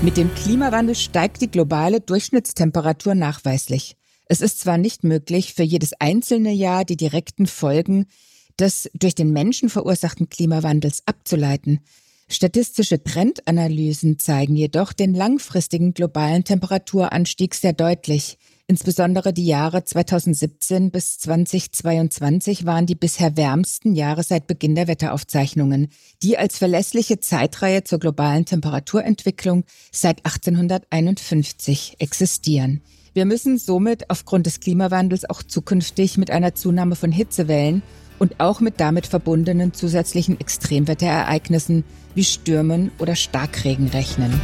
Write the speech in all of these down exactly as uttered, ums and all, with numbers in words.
Mit dem Klimawandel steigt die globale Durchschnittstemperatur nachweislich. Es ist zwar nicht möglich, für jedes einzelne Jahr die direkten Folgen des durch den Menschen verursachten Klimawandels abzuleiten. Statistische Trendanalysen zeigen jedoch den langfristigen globalen Temperaturanstieg sehr deutlich. Insbesondere die Jahre zweitausendsiebzehn bis zweitausendzweiundzwanzig waren die bisher wärmsten Jahre seit Beginn der Wetteraufzeichnungen, die als verlässliche Zeitreihe zur globalen Temperaturentwicklung seit achtzehnhunderteinundfünfzig existieren. Wir müssen somit aufgrund des Klimawandels auch zukünftig mit einer Zunahme von Hitzewellen und auch mit damit verbundenen zusätzlichen Extremwetterereignissen wie Stürmen oder Starkregen rechnen.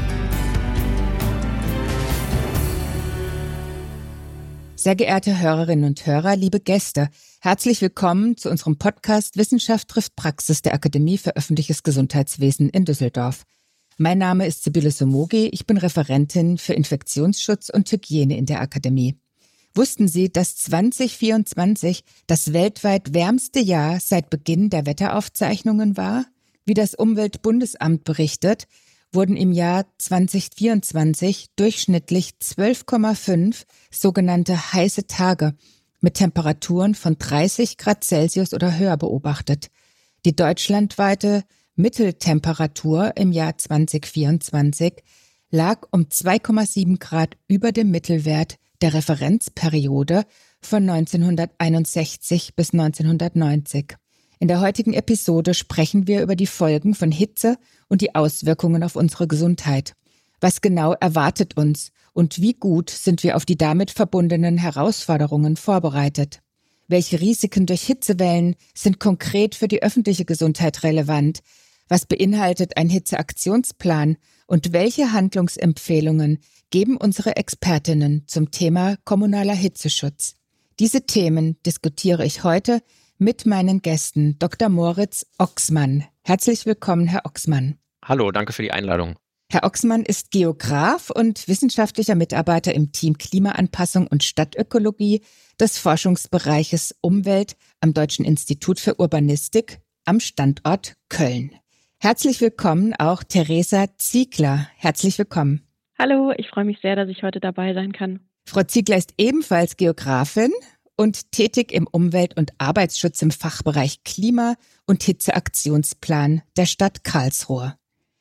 Sehr geehrte Hörerinnen und Hörer, liebe Gäste, herzlich willkommen zu unserem Podcast Wissenschaft trifft Praxis der Akademie für öffentliches Gesundheitswesen in Düsseldorf. Mein Name ist Sibylle Somogi, ich bin Referentin für Infektionsschutz und Hygiene in der Akademie. Wussten Sie, dass zwanzig vierundzwanzig das weltweit wärmste Jahr seit Beginn der Wetteraufzeichnungen war? Wie das Umweltbundesamt berichtet, wurden im Jahr zwanzig vierundzwanzig durchschnittlich zwölf Komma fünf sogenannte heiße Tage mit Temperaturen von dreißig Grad Celsius oder höher beobachtet. Die deutschlandweite Mitteltemperatur im Jahr zwanzig vierundzwanzig lag um zwei Komma sieben Grad über dem Mittelwert der Referenzperiode von neunzehnhunderteinundsechzig bis neunzehnhundertneunzig. In der heutigen Episode sprechen wir über die Folgen von Hitze und die Auswirkungen auf unsere Gesundheit. Was genau erwartet uns und wie gut sind wir auf die damit verbundenen Herausforderungen vorbereitet? Welche Risiken durch Hitzewellen sind konkret für die öffentliche Gesundheit relevant? Was beinhaltet ein Hitzeaktionsplan und welche Handlungsempfehlungen geben unsere Expertinnen zum Thema kommunaler Hitzeschutz? Diese Themen diskutiere ich heute mit meinen Gästen Doktor Moritz Ochsmann. Herzlich willkommen, Herr Ochsmann. Hallo, danke für die Einladung. Herr Ochsmann ist Geograf und wissenschaftlicher Mitarbeiter im Team Klimaanpassung und Stadtökologie des Forschungsbereiches Umwelt am Deutschen Institut für Urbanistik am Standort Köln. Herzlich willkommen auch Theresa Ziegler. Herzlich willkommen. Hallo, ich freue mich sehr, dass ich heute dabei sein kann. Frau Ziegler ist ebenfalls Geografin und tätig im Umwelt- und Arbeitsschutz im Fachbereich Klima- und Hitzeaktionsplan der Stadt Karlsruhe.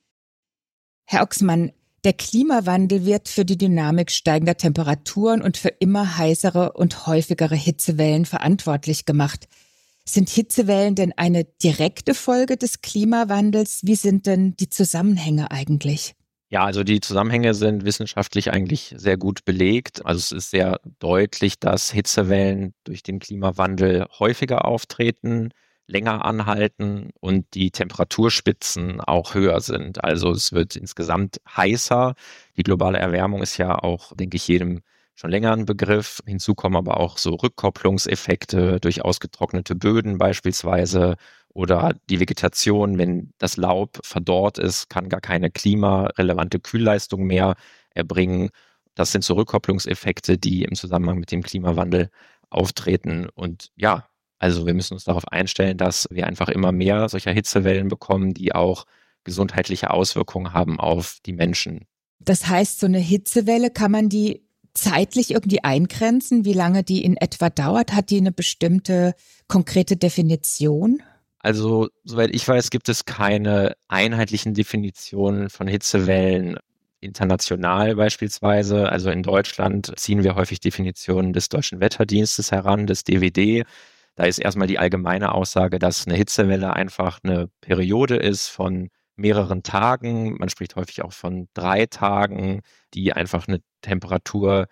Herr Ochsmann, der Klimawandel wird für die Dynamik steigender Temperaturen und für immer heißere und häufigere Hitzewellen verantwortlich gemacht. Sind Hitzewellen denn eine direkte Folge des Klimawandels? Wie sind denn die Zusammenhänge eigentlich? Ja, also die Zusammenhänge sind wissenschaftlich eigentlich sehr gut belegt. Also es ist sehr deutlich, dass Hitzewellen durch den Klimawandel häufiger auftreten, länger anhalten und die Temperaturspitzen auch höher sind. Also es wird insgesamt heißer. Die globale Erwärmung ist ja auch, denke ich, jedem schon länger ein Begriff. Hinzu kommen aber auch so Rückkopplungseffekte durch ausgetrocknete Böden beispielsweise oder die Vegetation, wenn das Laub verdorrt ist, kann gar keine klimarelevante Kühlleistung mehr erbringen. Das sind so Rückkopplungseffekte, die im Zusammenhang mit dem Klimawandel auftreten. Und ja, also wir müssen uns darauf einstellen, dass wir einfach immer mehr solcher Hitzewellen bekommen, die auch gesundheitliche Auswirkungen haben auf die Menschen. Das heißt, so eine Hitzewelle, kann man die zeitlich irgendwie eingrenzen, wie lange die in etwa dauert? Hat die eine bestimmte konkrete Definition? Also, soweit ich weiß, gibt es keine einheitlichen Definitionen von Hitzewellen international beispielsweise. Also in Deutschland ziehen wir häufig Definitionen des Deutschen Wetterdienstes heran, des D W D. Da ist erstmal die allgemeine Aussage, dass eine Hitzewelle einfach eine Periode ist von mehreren Tagen. Man spricht häufig auch von drei Tagen, die einfach eine Temperatur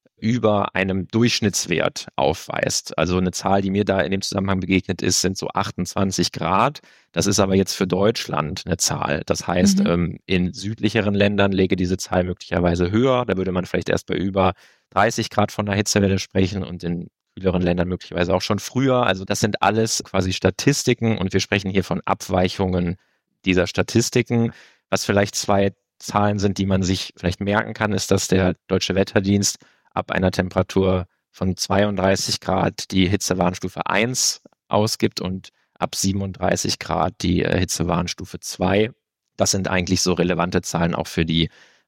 über einem Durchschnittswert aufweist. Also eine Zahl, die mir da in dem Zusammenhang begegnet ist, sind so achtundzwanzig Grad. Das ist aber jetzt für Deutschland eine Zahl. Das heißt, mhm. ähm, in südlicheren Ländern läge diese Zahl möglicherweise höher. Da würde man vielleicht erst bei über dreißig Grad von einer Hitzewelle sprechen und in kühleren Ländern möglicherweise auch schon früher. Also das sind alles quasi Statistiken und wir sprechen hier von Abweichungen dieser Statistiken. Was vielleicht zwei Zahlen sind, die man sich vielleicht merken kann, ist, dass der Deutsche Wetterdienst ab einer Temperatur von zweiunddreißig Grad die Hitzewarnstufe eins ausgibt und ab siebenunddreißig Grad die Hitzewarnstufe zwei. Das sind eigentlich so relevante Zahlen auch für die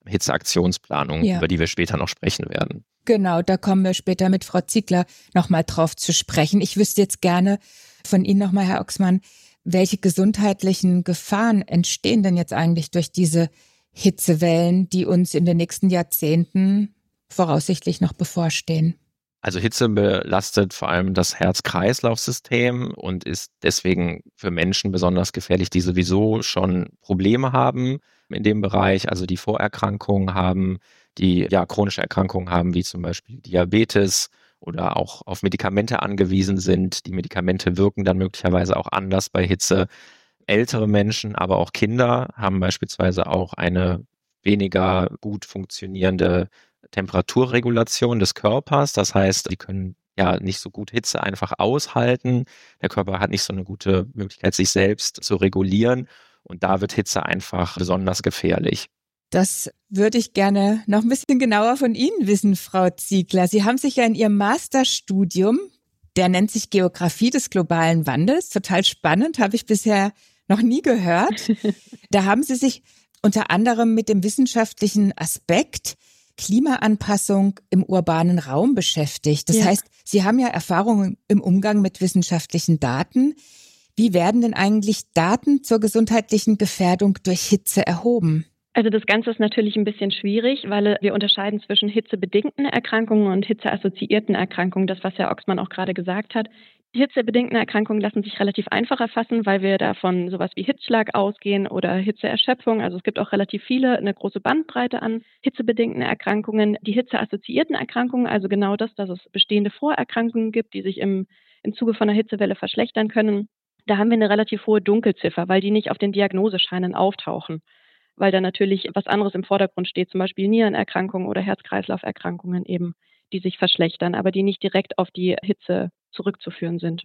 Hitzeaktionsplanung, Ja. über die wir später noch sprechen werden. Genau, da kommen wir später mit Frau Ziegler nochmal drauf zu sprechen. Ich wüsste jetzt gerne von Ihnen nochmal, Herr Oxmann, welche gesundheitlichen Gefahren entstehen denn jetzt eigentlich durch diese Hitzewellen, die uns in den nächsten Jahrzehnten voraussichtlich noch bevorstehen? Also Hitze belastet vor allem das Herz-Kreislauf-System und ist deswegen für Menschen besonders gefährlich, die sowieso schon Probleme haben in dem Bereich, also die Vorerkrankungen haben, die ja chronische Erkrankungen haben, wie zum Beispiel Diabetes oder auch auf Medikamente angewiesen sind. Die Medikamente wirken dann möglicherweise auch anders bei Hitze. Ältere Menschen, aber auch Kinder haben beispielsweise auch eine weniger gut funktionierende Temperaturregulation des Körpers. Das heißt, die können ja nicht so gut Hitze einfach aushalten. Der Körper hat nicht so eine gute Möglichkeit, sich selbst zu regulieren. Und da wird Hitze einfach besonders gefährlich. Das würde ich gerne noch ein bisschen genauer von Ihnen wissen, Frau Ziegler. Sie haben sich ja in Ihrem Masterstudium, der nennt sich Geografie des globalen Wandels, total spannend, habe ich bisher noch nie gehört. Da haben Sie sich unter anderem mit dem wissenschaftlichen Aspekt Klimaanpassung im urbanen Raum beschäftigt. Das Ja. heißt, Sie haben ja Erfahrungen im Umgang mit wissenschaftlichen Daten. Wie werden denn eigentlich Daten zur gesundheitlichen Gefährdung durch Hitze erhoben? Also das Ganze ist natürlich ein bisschen schwierig, weil wir unterscheiden zwischen hitzebedingten Erkrankungen und hitzeassoziierten Erkrankungen, das was Herr Oxmann auch gerade gesagt hat. Die hitzebedingten Erkrankungen lassen sich relativ einfach erfassen, weil wir davon sowas wie Hitzschlag ausgehen oder Hitzeerschöpfung. Also es gibt auch relativ viele, eine große Bandbreite an hitzebedingten Erkrankungen. Die hitzeassoziierten Erkrankungen, also genau das, dass es bestehende Vorerkrankungen gibt, die sich im, im Zuge von einer Hitzewelle verschlechtern können. Da haben wir eine relativ hohe Dunkelziffer, weil die nicht auf den Diagnosescheinen auftauchen. Weil da natürlich was anderes im Vordergrund steht, zum Beispiel Nierenerkrankungen oder Herz-Kreislauf-Erkrankungen eben, die sich verschlechtern, aber die nicht direkt auf die Hitze zurückzuführen sind.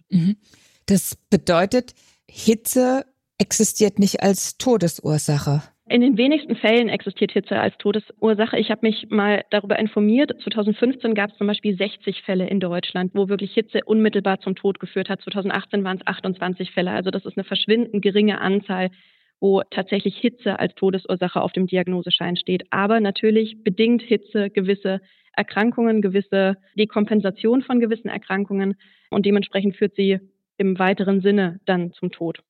Das bedeutet, Hitze existiert nicht als Todesursache. In den wenigsten Fällen existiert Hitze als Todesursache. Ich habe mich mal darüber informiert. zweitausendfünfzehn gab es zum Beispiel sechzig Fälle in Deutschland, wo wirklich Hitze unmittelbar zum Tod geführt hat. zweitausendachtzehn waren es achtundzwanzig Fälle. Also das ist eine verschwindend geringe Anzahl, wo tatsächlich Hitze als Todesursache auf dem Diagnoseschein steht. Aber natürlich bedingt Hitze gewisse Erkrankungen, gewisse Dekompensation von gewissen Erkrankungen und dementsprechend führt sie im weiteren Sinne dann zum Tod.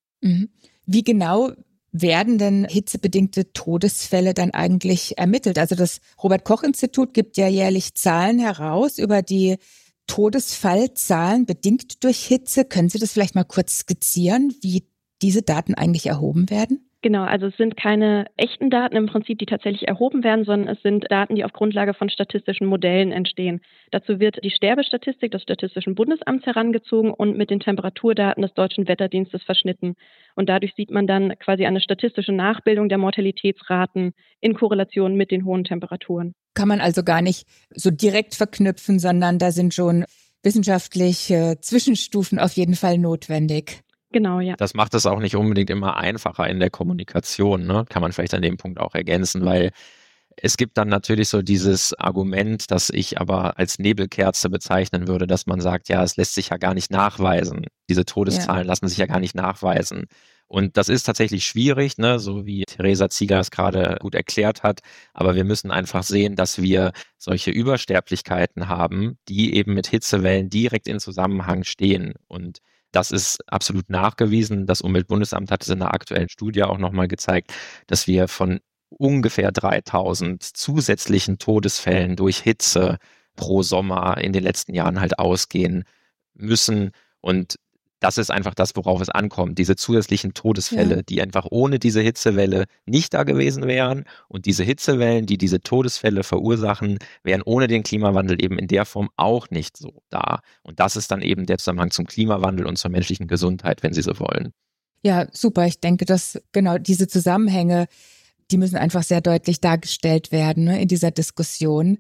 Wie genau werden denn hitzebedingte Todesfälle dann eigentlich ermittelt? Also das Robert-Koch-Institut gibt ja jährlich Zahlen heraus über die Todesfallzahlen bedingt durch Hitze. Können Sie das vielleicht mal kurz skizzieren, wie diese Daten eigentlich erhoben werden? Genau, also es sind keine echten Daten im Prinzip, die tatsächlich erhoben werden, sondern es sind Daten, die auf Grundlage von statistischen Modellen entstehen. Dazu wird die Sterbestatistik des Statistischen Bundesamts herangezogen und mit den Temperaturdaten des Deutschen Wetterdienstes verschnitten. Und dadurch sieht man dann quasi eine statistische Nachbildung der Mortalitätsraten in Korrelation mit den hohen Temperaturen. Kann man also gar nicht so direkt verknüpfen, sondern da sind schon wissenschaftliche Zwischenstufen auf jeden Fall notwendig. Genau, ja. Das macht es auch nicht unbedingt immer einfacher in der Kommunikation, ne? Kann man vielleicht an dem Punkt auch ergänzen, weil es gibt dann natürlich so dieses Argument, das ich aber als Nebelkerze bezeichnen würde, dass man sagt, ja, es lässt sich ja gar nicht nachweisen. Diese Todeszahlen ja. lassen sich ja gar nicht nachweisen. Und das ist tatsächlich schwierig, ne? So wie Theresa Ziegler es gerade gut erklärt hat. Aber wir müssen einfach sehen, dass wir solche Übersterblichkeiten haben, die eben mit Hitzewellen direkt in Zusammenhang stehen. Und das ist absolut nachgewiesen. Das Umweltbundesamt hat es in der aktuellen Studie auch nochmal gezeigt, dass wir von ungefähr dreitausend zusätzlichen Todesfällen durch Hitze pro Sommer in den letzten Jahren halt ausgehen müssen. Und das ist einfach das, worauf es ankommt. Diese zusätzlichen Todesfälle, ja. die einfach ohne diese Hitzewelle nicht da gewesen wären. Und diese Hitzewellen, die diese Todesfälle verursachen, wären ohne den Klimawandel eben in der Form auch nicht so da. Und das ist dann eben der Zusammenhang zum Klimawandel und zur menschlichen Gesundheit, wenn Sie so wollen. Ja, super. Ich denke, dass genau diese Zusammenhänge, die müssen einfach sehr deutlich dargestellt werden, ne, in dieser Diskussion,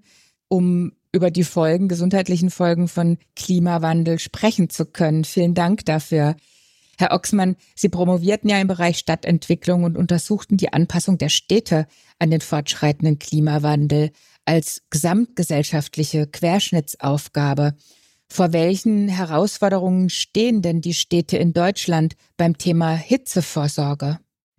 um über die Folgen, gesundheitlichen Folgen von Klimawandel sprechen zu können. Vielen Dank dafür. Herr Oxmann, Sie promovierten ja im Bereich Stadtentwicklung und untersuchten die Anpassung der Städte an den fortschreitenden Klimawandel als gesamtgesellschaftliche Querschnittsaufgabe. Vor welchen Herausforderungen stehen denn die Städte in Deutschland beim Thema Hitzevorsorge?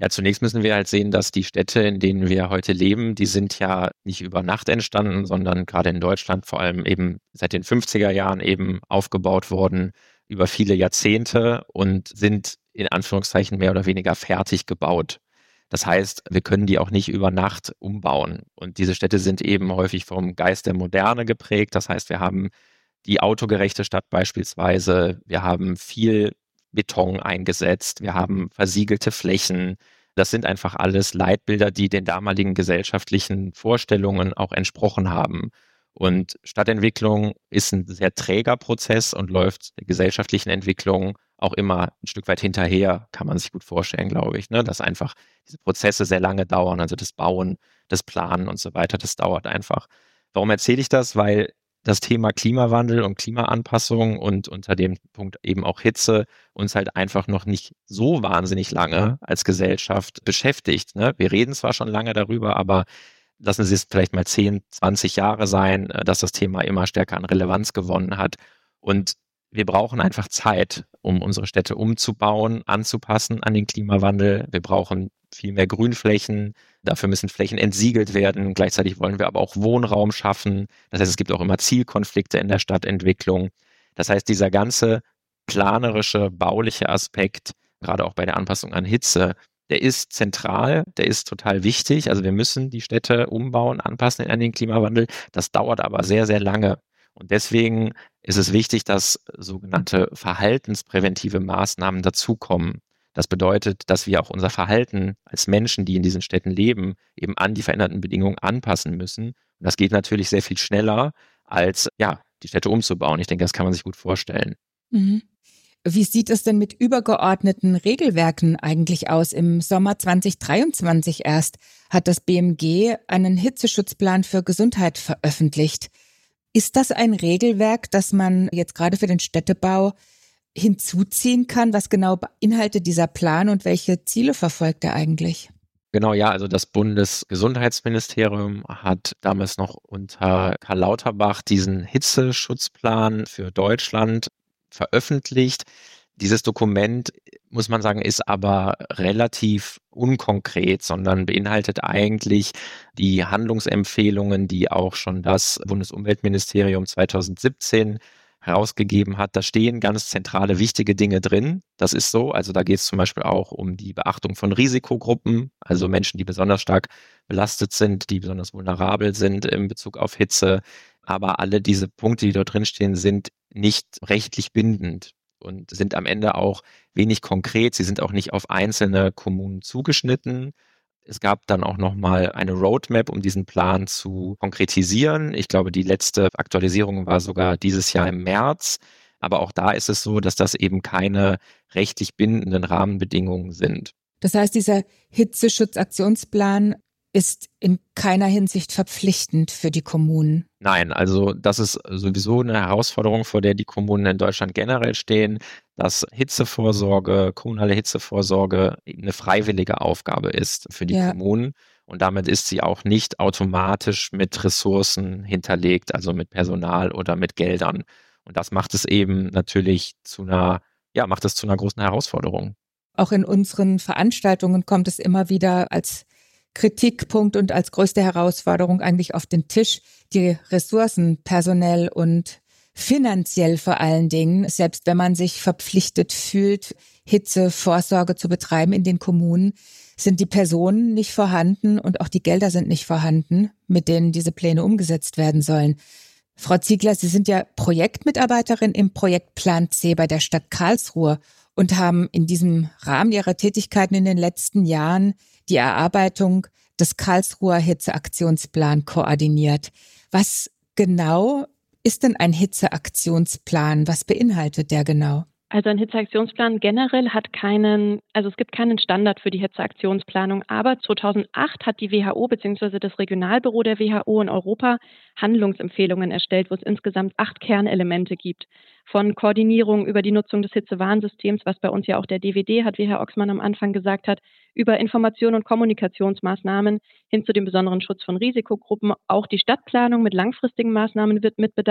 Ja, zunächst müssen wir halt sehen, dass die Städte, in denen wir heute leben, die sind ja nicht über Nacht entstanden, sondern gerade in Deutschland vor allem eben seit den fünfziger Jahren eben aufgebaut worden, über viele Jahrzehnte und sind in Anführungszeichen mehr oder weniger fertig gebaut. Das heißt, wir können die auch nicht über Nacht umbauen. Und diese Städte sind eben häufig vom Geist der Moderne geprägt. Das heißt, wir haben die autogerechte Stadt beispielsweise, wir haben viel Beton eingesetzt, wir haben versiegelte Flächen. Das sind einfach alles Leitbilder, die den damaligen gesellschaftlichen Vorstellungen auch entsprochen haben. Und Stadtentwicklung ist ein sehr träger Prozess und läuft der gesellschaftlichen Entwicklung auch immer ein Stück weit hinterher, kann man sich gut vorstellen, glaube ich, ne? Dass einfach diese Prozesse sehr lange dauern, also das Bauen, das Planen und so weiter, das dauert einfach. Warum erzähle ich das? Weil das Thema Klimawandel und Klimaanpassung und unter dem Punkt eben auch Hitze uns halt einfach noch nicht so wahnsinnig lange als Gesellschaft beschäftigt, ne? Wir reden zwar schon lange darüber, aber lassen Sie es vielleicht mal zehn, zwanzig Jahre sein, dass das Thema immer stärker an Relevanz gewonnen hat. Und wir brauchen einfach Zeit, um unsere Städte umzubauen, anzupassen an den Klimawandel. Wir brauchen viel mehr Grünflächen. Dafür müssen Flächen entsiegelt werden. Gleichzeitig wollen wir aber auch Wohnraum schaffen. Das heißt, es gibt auch immer Zielkonflikte in der Stadtentwicklung. Das heißt, dieser ganze planerische, bauliche Aspekt, gerade auch bei der Anpassung an Hitze, der ist zentral, der ist total wichtig. Also wir müssen die Städte umbauen, anpassen an den Klimawandel. Das dauert aber sehr, sehr lange. Und deswegen ist es wichtig, dass sogenannte verhaltenspräventive Maßnahmen dazukommen. Das bedeutet, dass wir auch unser Verhalten als Menschen, die in diesen Städten leben, eben an die veränderten Bedingungen anpassen müssen. Und das geht natürlich sehr viel schneller, als ja, die Städte umzubauen. Ich denke, das kann man sich gut vorstellen. Mhm. Wie sieht es denn mit übergeordneten Regelwerken eigentlich aus? Im Sommer zwanzig dreiundzwanzig erst hat das B M G einen Hitzeschutzplan für Gesundheit veröffentlicht. Ist das ein Regelwerk, das man jetzt gerade für den Städtebau hinzuziehen kann? Was genau beinhaltet dieser Plan und welche Ziele verfolgt er eigentlich? Genau, ja, also das Bundesgesundheitsministerium hat damals noch unter Karl Lauterbach diesen Hitzeschutzplan für Deutschland veröffentlicht. Dieses Dokument, muss man sagen, ist aber relativ unkonkret, sondern beinhaltet eigentlich die Handlungsempfehlungen, die auch schon das Bundesumweltministerium zweitausendsiebzehn herausgegeben hat. Da stehen ganz zentrale, wichtige Dinge drin. Das ist so. Also da geht es zum Beispiel auch um die Beachtung von Risikogruppen, also Menschen, die besonders stark belastet sind, die besonders vulnerabel sind in Bezug auf Hitze. Aber alle diese Punkte, die dort drin stehen, sind nicht rechtlich bindend und sind am Ende auch wenig konkret. Sie sind auch nicht auf einzelne Kommunen zugeschnitten. Es gab dann auch nochmal eine Roadmap, um diesen Plan zu konkretisieren. Ich glaube, die letzte Aktualisierung war sogar dieses Jahr im März. Aber auch da ist es so, dass das eben keine rechtlich bindenden Rahmenbedingungen sind. Das heißt, dieser Hitzeschutzaktionsplan ist in keiner Hinsicht verpflichtend für die Kommunen. Nein, also das ist sowieso eine Herausforderung, vor der die Kommunen in Deutschland generell stehen, dass Hitzevorsorge, kommunale Hitzevorsorge eine freiwillige Aufgabe ist für die ja. Kommunen. Und damit ist sie auch nicht automatisch mit Ressourcen hinterlegt, also mit Personal oder mit Geldern. Und das macht es eben natürlich zu einer, ja, macht es zu einer großen Herausforderung. Auch in unseren Veranstaltungen kommt es immer wieder als Kritikpunkt und als größte Herausforderung eigentlich auf den Tisch, die Ressourcen, personell und finanziell vor allen Dingen, selbst wenn man sich verpflichtet fühlt, Hitzevorsorge zu betreiben in den Kommunen, sind die Personen nicht vorhanden und auch die Gelder sind nicht vorhanden, mit denen diese Pläne umgesetzt werden sollen. Frau Ziegler, Sie sind ja Projektmitarbeiterin im Projektplan C bei der Stadt Karlsruhe und haben in diesem Rahmen Ihrer Tätigkeiten in den letzten Jahren die Erarbeitung des Karlsruher Hitzeaktionsplan koordiniert. Was genau ist denn ein Hitzeaktionsplan? Was beinhaltet der genau? Also ein Hitzeaktionsplan generell hat keinen, also es gibt keinen Standard für die Hitzeaktionsplanung, aber zweitausendacht hat die W H O bzw. das Regionalbüro der W H O in Europa Handlungsempfehlungen erstellt, wo es insgesamt acht Kernelemente gibt. Von Koordinierung über die Nutzung des Hitzewarnsystems, was bei uns ja auch der D W D hat, wie Herr Oxmann am Anfang gesagt hat, über Information- und Kommunikationsmaßnahmen hin zu dem besonderen Schutz von Risikogruppen. Auch die Stadtplanung mit langfristigen Maßnahmen wird mitbedacht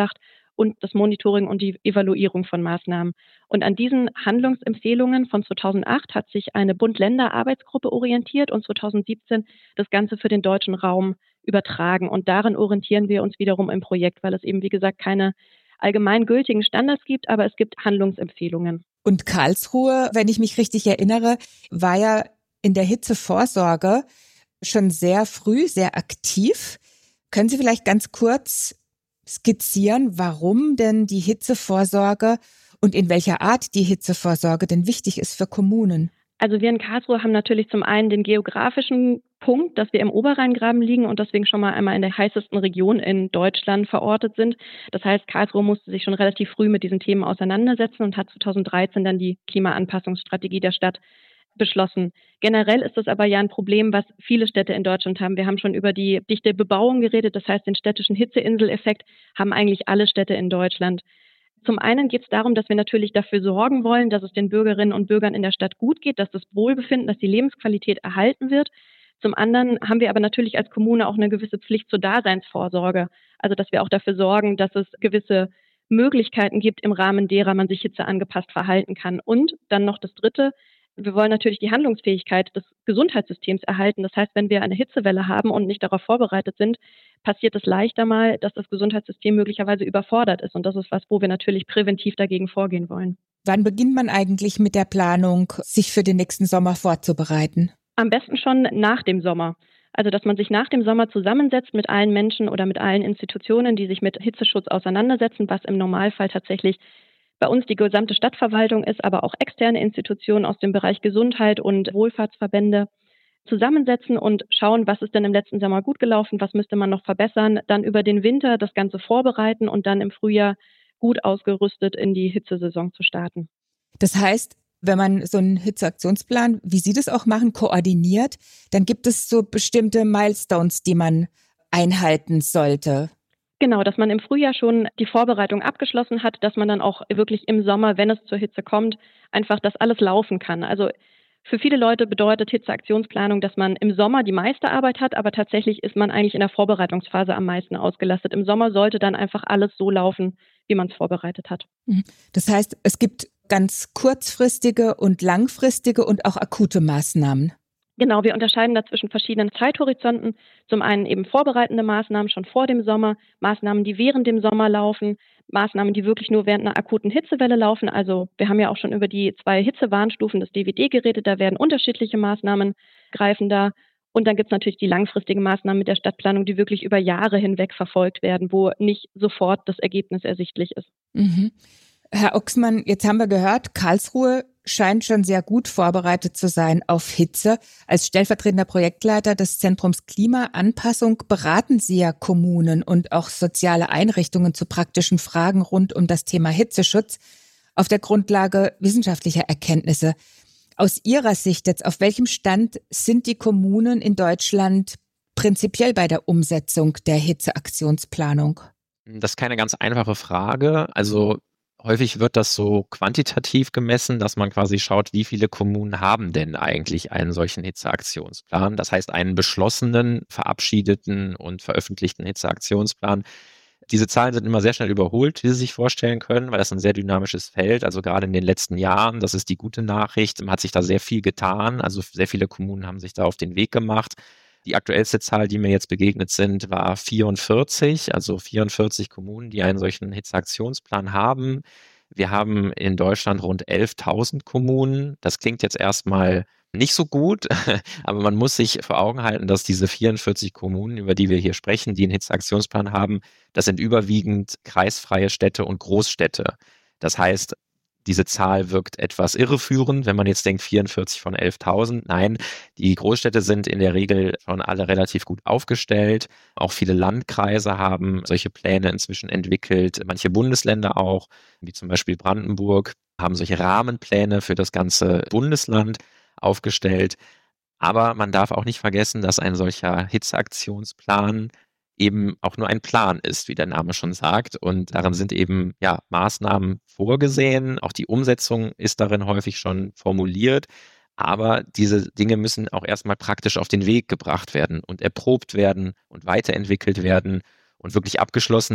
und das Monitoring und die Evaluierung von Maßnahmen. Und an diesen Handlungsempfehlungen von zweitausendacht hat sich eine Bund-Länder-Arbeitsgruppe orientiert und zweitausendsiebzehn das Ganze für den deutschen Raum übertragen. Und darin orientieren wir uns wiederum im Projekt, weil es eben, wie gesagt, keine allgemeingültigen Standards gibt, aber es gibt Handlungsempfehlungen. Und Karlsruhe, wenn ich mich richtig erinnere, war ja in der Hitzevorsorge schon sehr früh, sehr aktiv. Können Sie vielleicht ganz kurz skizzieren, warum denn die Hitzevorsorge und in welcher Art die Hitzevorsorge denn wichtig ist für Kommunen? Also wir in Karlsruhe haben natürlich zum einen den geografischen Punkt, dass wir im Oberrheingraben liegen und deswegen schon mal einmal in der heißesten Region in Deutschland verortet sind. Das heißt, Karlsruhe musste sich schon relativ früh mit diesen Themen auseinandersetzen und hat zweitausenddreizehn dann die Klimaanpassungsstrategie der Stadt beschlossen. Generell ist das aber ja ein Problem, was viele Städte in Deutschland haben. Wir haben schon über die dichte Bebauung geredet, das heißt den städtischen Hitzeinseleffekt haben eigentlich alle Städte in Deutschland. Zum einen geht es darum, dass wir natürlich dafür sorgen wollen, dass es den Bürgerinnen und Bürgern in der Stadt gut geht, dass das Wohlbefinden, dass die Lebensqualität erhalten wird. Zum anderen haben wir aber natürlich als Kommune auch eine gewisse Pflicht zur Daseinsvorsorge. Also dass wir auch dafür sorgen, dass es gewisse Möglichkeiten gibt, im Rahmen derer man sich hitzeangepasst verhalten kann. Und dann noch das Dritte, wir wollen natürlich die Handlungsfähigkeit des Gesundheitssystems erhalten. Das heißt, wenn wir eine Hitzewelle haben und nicht darauf vorbereitet sind, passiert es leichter mal, dass das Gesundheitssystem möglicherweise überfordert ist. Und das ist was, wo wir natürlich präventiv dagegen vorgehen wollen. Wann beginnt man eigentlich mit der Planung, sich für den nächsten Sommer vorzubereiten? Am besten schon nach dem Sommer. Also, dass man sich nach dem Sommer zusammensetzt mit allen Menschen oder mit allen Institutionen, die sich mit Hitzeschutz auseinandersetzen, was im Normalfall tatsächlich bei uns die gesamte Stadtverwaltung ist, aber auch externe Institutionen aus dem Bereich Gesundheit und Wohlfahrtsverbände zusammensetzen und schauen, was ist denn im letzten Sommer gut gelaufen, was müsste man noch verbessern, dann über den Winter das Ganze vorbereiten und dann im Frühjahr gut ausgerüstet in die Hitzesaison zu starten. Das heißt, wenn man so einen Hitzeaktionsplan, wie Sie das auch machen, koordiniert, dann gibt es so bestimmte Milestones, die man einhalten sollte. Genau, dass man im Frühjahr schon die Vorbereitung abgeschlossen hat, dass man dann auch wirklich im Sommer, wenn es zur Hitze kommt, einfach das alles laufen kann. Also für viele Leute bedeutet Hitzeaktionsplanung, dass man im Sommer die meiste Arbeit hat, aber tatsächlich ist man eigentlich in der Vorbereitungsphase am meisten ausgelastet. Im Sommer sollte dann einfach alles so laufen, wie man es vorbereitet hat. Das heißt, es gibt ganz kurzfristige und langfristige und auch akute Maßnahmen. Genau, wir unterscheiden da zwischen verschiedenen Zeithorizonten. Zum einen eben vorbereitende Maßnahmen schon vor dem Sommer, Maßnahmen, die während dem Sommer laufen, Maßnahmen, die wirklich nur während einer akuten Hitzewelle laufen. Also wir haben ja auch schon über die zwei Hitzewarnstufen des D W D geredet, da werden unterschiedliche Maßnahmen greifen da. Und dann gibt es natürlich die langfristigen Maßnahmen mit der Stadtplanung, die wirklich über Jahre hinweg verfolgt werden, wo nicht sofort das Ergebnis ersichtlich ist. Mhm. Herr Oxmann, jetzt haben wir gehört, Karlsruhe scheint schon sehr gut vorbereitet zu sein auf Hitze. Als stellvertretender Projektleiter des Zentrums Klimaanpassung beraten Sie ja Kommunen und auch soziale Einrichtungen zu praktischen Fragen rund um das Thema Hitzeschutz auf der Grundlage wissenschaftlicher Erkenntnisse. Aus Ihrer Sicht jetzt, auf welchem Stand sind die Kommunen in Deutschland prinzipiell bei der Umsetzung der Hitzeaktionsplanung? Das ist keine ganz einfache Frage. Also häufig wird das so quantitativ gemessen, dass man quasi schaut, wie viele Kommunen haben denn eigentlich einen solchen Hitzeaktionsplan. Das heißt, einen beschlossenen, verabschiedeten und veröffentlichten Hitzeaktionsplan. Diese Zahlen sind immer sehr schnell überholt, wie Sie sich vorstellen können, weil das ein sehr dynamisches Feld, also gerade in den letzten Jahren, das ist die gute Nachricht, hat sich da sehr viel getan. Also sehr viele Kommunen haben sich da auf den Weg gemacht. Die aktuellste Zahl, die mir jetzt begegnet sind, war vierundvierzig, also vierundvierzig Kommunen, die einen solchen Hitzeaktionsplan haben. Wir haben in Deutschland rund elftausend Kommunen. Das klingt jetzt erstmal nicht so gut, aber man muss sich vor Augen halten, dass diese vierundvierzig Kommunen, über die wir hier sprechen, die einen Hitzeaktionsplan haben, das sind überwiegend kreisfreie Städte und Großstädte. Das heißt, diese Zahl wirkt etwas irreführend, wenn man jetzt denkt vierundvierzig von elftausend. Nein, die Großstädte sind in der Regel schon alle relativ gut aufgestellt. Auch viele Landkreise haben solche Pläne inzwischen entwickelt. Manche Bundesländer auch, wie zum Beispiel Brandenburg, haben solche Rahmenpläne für das ganze Bundesland aufgestellt. Aber man darf auch nicht vergessen, dass ein solcher Hitzeaktionsplan eben auch nur ein Plan ist, wie der Name schon sagt. Und darin sind eben ja Maßnahmen vorgesehen. Auch die Umsetzung ist darin häufig schon formuliert. Aber diese Dinge müssen auch erstmal praktisch auf den Weg gebracht werden und erprobt werden und weiterentwickelt werden. Und wirklich abgeschlossen ist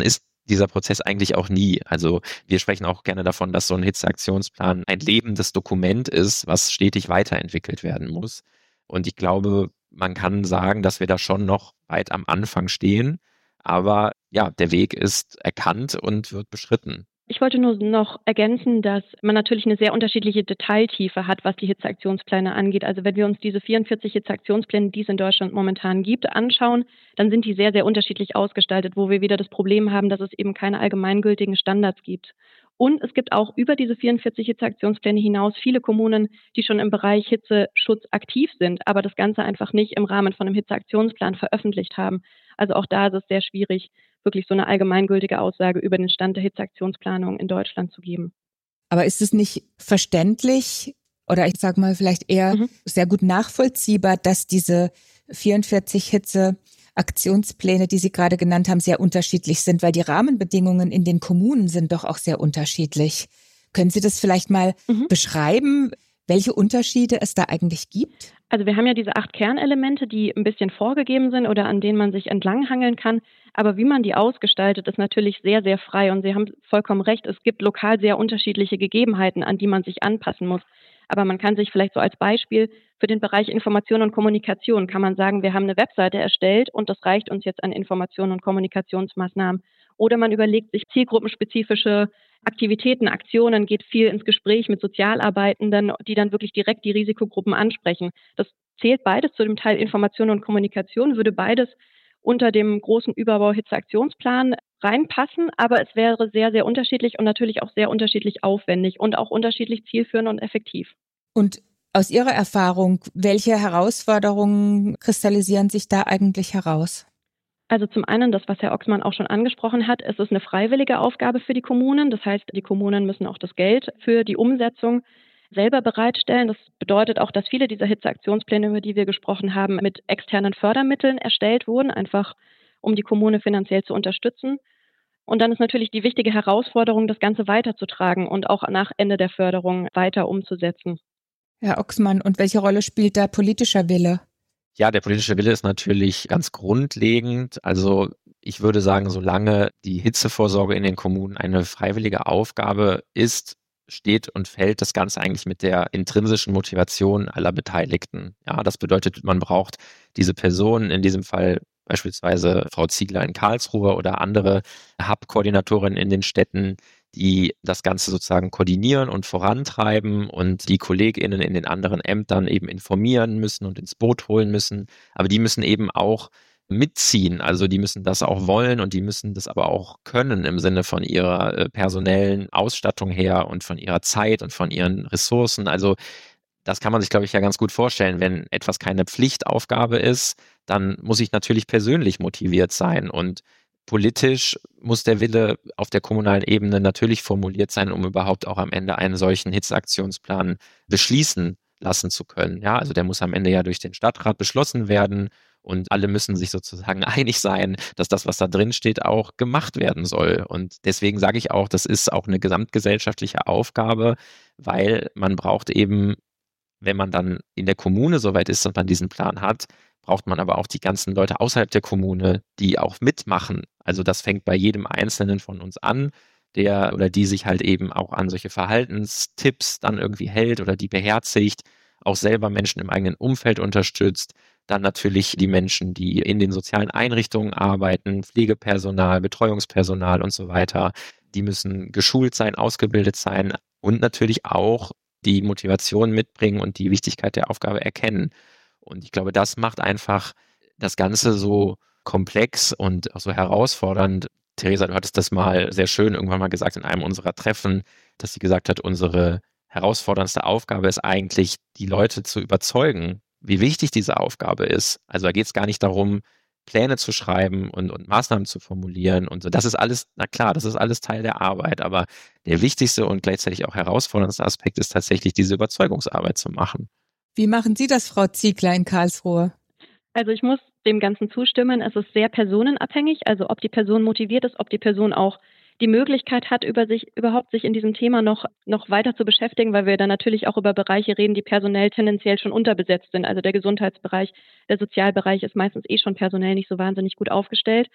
dieser Prozess eigentlich auch nie. Also wir sprechen auch gerne davon, dass so ein Hitzeaktionsplan ein lebendes Dokument ist, was stetig weiterentwickelt werden muss. Und ich glaube, man kann sagen, dass wir da schon noch weit am Anfang stehen. Aber ja, der Weg ist erkannt und wird beschritten. Ich wollte nur noch ergänzen, dass man natürlich eine sehr unterschiedliche Detailtiefe hat, was die Hitzeaktionspläne angeht. Also wenn wir uns diese vierundvierzig Hitzeaktionspläne, die es in Deutschland momentan gibt, anschauen, dann sind die sehr, sehr unterschiedlich ausgestaltet, wo wir wieder das Problem haben, dass es eben keine allgemeingültigen Standards gibt. Und es gibt auch über diese vierundvierzig Hitzeaktionspläne hinaus viele Kommunen, die schon im Bereich Hitzeschutz aktiv sind, aber das Ganze einfach nicht im Rahmen von einem Hitzeaktionsplan veröffentlicht haben. Also auch da ist es sehr schwierig, wirklich so eine allgemeingültige Aussage über den Stand der Hitzeaktionsplanung in Deutschland zu geben. Aber ist es nicht verständlich oder ich sage mal vielleicht eher mhm. sehr gut nachvollziehbar, dass diese vierundvierzig Hitzeaktionspläne, die Sie gerade genannt haben, sehr unterschiedlich sind, weil die Rahmenbedingungen in den Kommunen sind doch auch sehr unterschiedlich. Können Sie das vielleicht mal mhm. beschreiben, welche Unterschiede es da eigentlich gibt? Also wir haben ja diese acht Kernelemente, die ein bisschen vorgegeben sind oder an denen man sich entlanghangeln kann. Aber wie man die ausgestaltet, ist natürlich sehr, sehr frei. Und Sie haben vollkommen recht, es gibt lokal sehr unterschiedliche Gegebenheiten, an die man sich anpassen muss. Aber man kann sich vielleicht so als Beispiel für den Bereich Information und Kommunikation, kann man sagen, wir haben eine Webseite erstellt und das reicht uns jetzt an Information- und Kommunikationsmaßnahmen. Oder man überlegt sich zielgruppenspezifische Aktivitäten, Aktionen, geht viel ins Gespräch mit Sozialarbeitenden, die dann wirklich direkt die Risikogruppen ansprechen. Das zählt beides zu dem Teil Information und Kommunikation, würde beides unter dem großen Überbau Hitzeaktionsplan reinpassen, aber es wäre sehr, sehr unterschiedlich und natürlich auch sehr unterschiedlich aufwendig und auch unterschiedlich zielführend und effektiv. Und aus Ihrer Erfahrung, welche Herausforderungen kristallisieren sich da eigentlich heraus? Also zum einen das, was Herr Oxmann auch schon angesprochen hat, es ist eine freiwillige Aufgabe für die Kommunen. Das heißt, die Kommunen müssen auch das Geld für die Umsetzung selber bereitstellen. Das bedeutet auch, dass viele dieser Hitzeaktionspläne, über die wir gesprochen haben, mit externen Fördermitteln erstellt wurden, einfach um die Kommune finanziell zu unterstützen. Und dann ist natürlich die wichtige Herausforderung, das Ganze weiterzutragen und auch nach Ende der Förderung weiter umzusetzen. Herr Oxmann, und welche Rolle spielt da politischer Wille? Ja, der politische Wille ist natürlich ganz grundlegend. Also ich würde sagen, solange die Hitzevorsorge in den Kommunen eine freiwillige Aufgabe ist, steht und fällt das Ganze eigentlich mit der intrinsischen Motivation aller Beteiligten. Ja, das bedeutet, man braucht diese Personen, in diesem Fall beispielsweise Frau Ziegler in Karlsruhe oder andere Hub-Koordinatorinnen in den Städten, die das Ganze sozusagen koordinieren und vorantreiben und die KollegInnen in den anderen Ämtern eben informieren müssen und ins Boot holen müssen. Aber die müssen eben auch mitziehen. Also die müssen das auch wollen und die müssen das aber auch können im Sinne von ihrer äh, personellen Ausstattung her und von ihrer Zeit und von ihren Ressourcen. Also das kann man sich, glaube ich, ja ganz gut vorstellen. Wenn etwas keine Pflichtaufgabe ist, dann muss ich natürlich persönlich motiviert sein und politisch muss der Wille auf der kommunalen Ebene natürlich formuliert sein, um überhaupt auch am Ende einen solchen Hitzeaktionsplan beschließen lassen zu können. Ja, also der muss am Ende ja durch den Stadtrat beschlossen werden und alle müssen sich sozusagen einig sein, dass das, was da drin steht, auch gemacht werden soll. Und deswegen sage ich auch, das ist auch eine gesamtgesellschaftliche Aufgabe, weil man braucht eben, wenn man dann in der Kommune soweit ist und man diesen Plan hat, braucht man aber auch die ganzen Leute außerhalb der Kommune, die auch mitmachen. Also das fängt bei jedem Einzelnen von uns an, der oder die sich halt eben auch an solche Verhaltenstipps dann irgendwie hält oder die beherzigt, auch selber Menschen im eigenen Umfeld unterstützt. Dann natürlich die Menschen, die in den sozialen Einrichtungen arbeiten, Pflegepersonal, Betreuungspersonal und so weiter. Die müssen geschult sein, ausgebildet sein und natürlich auch die Motivation mitbringen und die Wichtigkeit der Aufgabe erkennen. Und ich glaube, das macht einfach das Ganze so komplex und auch so herausfordernd. Theresa, du hattest das mal sehr schön irgendwann mal gesagt in einem unserer Treffen, dass sie gesagt hat, unsere herausforderndste Aufgabe ist eigentlich, die Leute zu überzeugen, wie wichtig diese Aufgabe ist. Also da geht es gar nicht darum, Pläne zu schreiben und, und Maßnahmen zu formulieren und so. Das ist alles, na klar, das ist alles Teil der Arbeit, aber der wichtigste und gleichzeitig auch herausforderndste Aspekt ist tatsächlich, diese Überzeugungsarbeit zu machen. Wie machen Sie das, Frau Ziegler in Karlsruhe? Also ich muss dem Ganzen zustimmen. Es ist sehr personenabhängig, also ob die Person motiviert ist, ob die Person auch die Möglichkeit hat, über sich überhaupt sich in diesem Thema noch noch weiter zu beschäftigen, weil wir dann natürlich auch über Bereiche reden, die personell tendenziell schon unterbesetzt sind. Also der Gesundheitsbereich, der Sozialbereich ist meistens eh schon personell nicht so wahnsinnig gut aufgestellt.